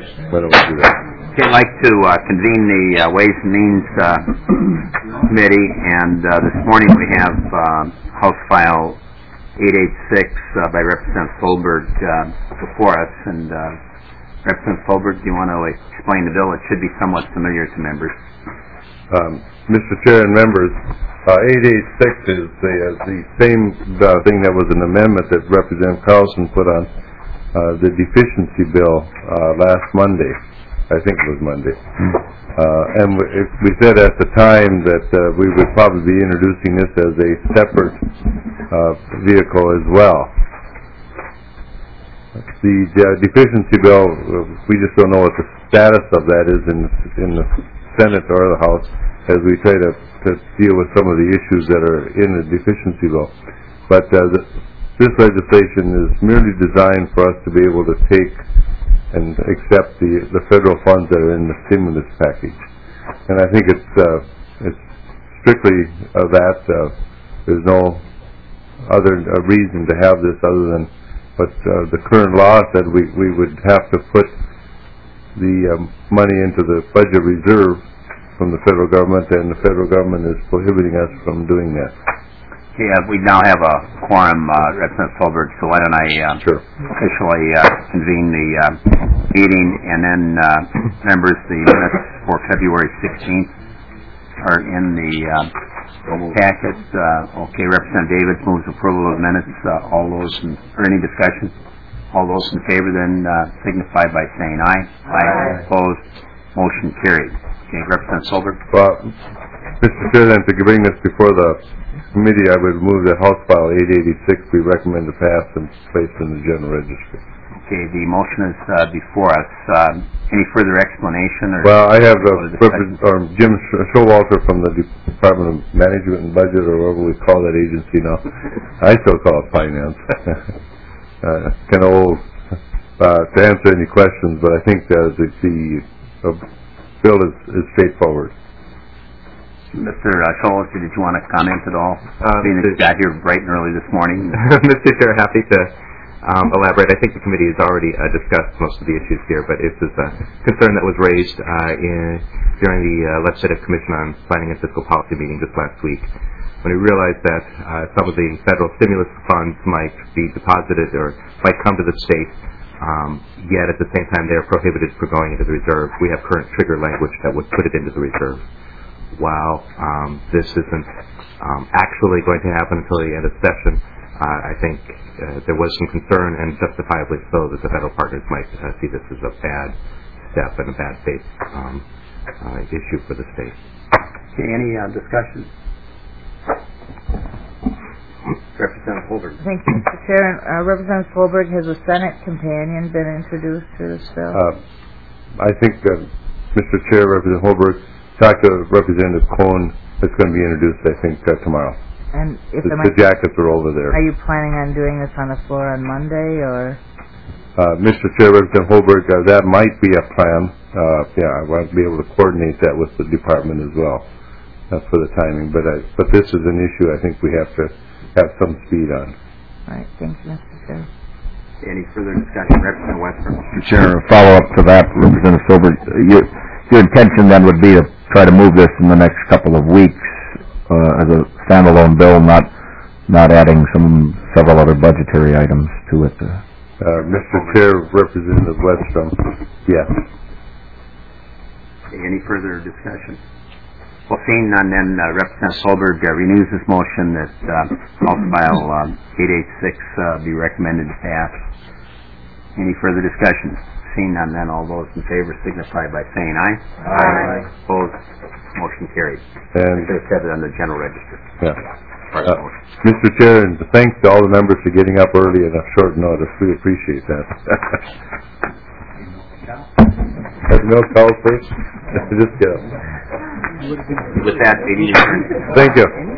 Why don't we do that? Okay, I'd like to convene the Ways and Means Committee, and this morning we have House File 886 by Representative Solberg before us. And Representative Solberg, do you want to explain the bill? It should be somewhat familiar to members. Mr. Chair and members, 886 is the same thing that was an amendment that Representative Carlson put on the deficiency bill last Monday. I think it was Monday. And we said at the time that we would probably be introducing this as a separate vehicle as well. The deficiency bill, we just don't know what the status of that is in the Senate or the House as we try to deal with some of the issues that are in the deficiency bill. But this legislation is merely designed for us to be able to take and accept the federal funds that are in the stimulus package. And I think it's strictly that. There's no other reason to have this other than what the current law said. We would have to put the money into the budget reserve from the federal government, and the federal government is prohibiting us from doing that. Okay, we now have a quorum, Representative Solberg, so why don't I officially convene the meeting, and then members, the minutes for February 16th are in the packet. Okay, Representative Davis moves approval of minutes. All those, or any discussion? All those in favor then signify by saying aye. Aye. Opposed? Motion carried. Okay, Representative Solberg. Well, Mr. Chair, then to bring this before the committee, I would move that House File 886 be recommended to pass and placed in the General Registry. Okay, the motion is before us. Any further explanation? Or well, I have Jim Showalter from the Department of Management and Budget, or whatever we call that agency now. I still call it Finance. Kind of old to answer any questions, but I think the bill is straightforward. Mr. Showalter, did you want to comment at all? Being that you got here bright and early this morning. Mr. Chair, happy to elaborate. I think the committee has already discussed most of the issues here, but it is a concern that was raised during the Legislative Commission on Planning and Fiscal Policy meeting just last week, when we realized that some of the federal stimulus funds might be deposited or might come to the state, yet at the same time they are prohibited from going into the reserve. We have current trigger language that would put it into the reserve. While this isn't actually going to happen until the end of session, I think there was some concern, and justifiably so, that the federal partners might see this as a bad step and a bad faith issue for the state. Okay, any discussion? Representative Solberg. Thank you, Mr. Chair. Representative Solberg, has a Senate companion been introduced to this bill? I think, Mr. Chair, Representative Solberg, talked to Representative Cohn. It's going to be introduced, I think, tomorrow. And if the jackets are over there. Are you planning on doing this on the floor on Monday, or? Mr. Chair, Representative Solberg, that might be a plan. I want to be able to coordinate that with the department as well for the timing. But this is an issue I think we have to have some speed on. All right. Thank you, Mr. Chair. Any further discussion? Representative Western. Mr. Chair, a follow-up to that, Representative Solberg. Your intention then would be to try to move this in the next couple of weeks as a standalone bill, not adding several other budgetary items to it. Mr. Chair, Representative Westrom, yes. Any further discussion? Well, seeing none, then Representative Solberg renews his motion that House File 886 be recommended to pass. Any further discussion? Seeing none, then all those in favor signify by saying aye. Aye. Opposed? Motion carried. And they said it on the General Register. Yeah. Mr. Chair, and thanks to all the members for getting up early at a short notice. We appreciate that. Has milk called first? Just get up. With that, meeting adjourned. Thank you.